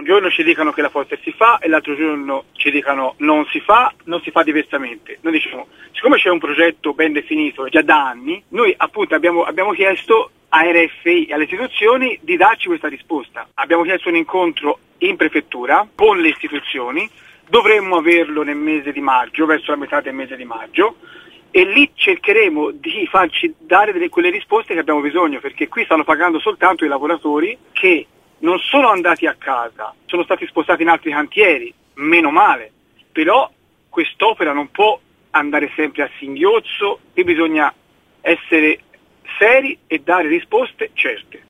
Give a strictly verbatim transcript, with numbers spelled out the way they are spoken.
giorno ci dicano che la Foster si fa e l'altro giorno ci dicano non si fa, non si fa diversamente. Noi diciamo, siccome c'è un progetto ben definito già da anni, noi appunto abbiamo, abbiamo chiesto a R F I e alle istituzioni di darci questa risposta. Abbiamo chiesto un incontro in prefettura con le istituzioni, dovremmo averlo nel mese di maggio, verso la metà del mese di maggio, e lì cercheremo di farci dare delle, quelle risposte che abbiamo bisogno, perché qui stanno pagando soltanto i lavoratori che non sono andati a casa, sono stati spostati in altri cantieri, meno male, però quest'opera non può andare sempre a singhiozzo e bisogna essere seri e dare risposte certe.